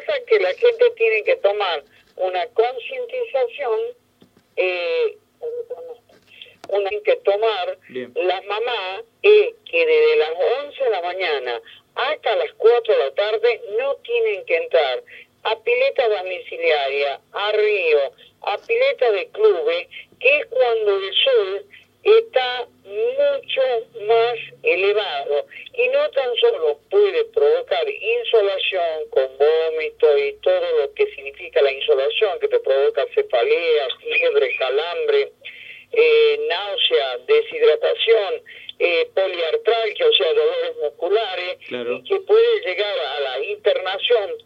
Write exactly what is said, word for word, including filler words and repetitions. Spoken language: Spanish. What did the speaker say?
pasa es que la gente tiene que tomar una concientización, eh, una que tomar Bien. la mamá es que desde las once de la mañana hasta las cuatro de la tarde no tienen que entrar a pileta domiciliaria, a río, a pileta de clubes, que es cuando el sol está mucho más elevado y no tan solo puede provocar insolación con vómito y todo lo que significa la insolación, que te provoca cefalea, fiebre, calambre, eh, náusea, deshidratación, eh, poliartralgia, o sea, dolores musculares, claro. y que puede llegar a la internación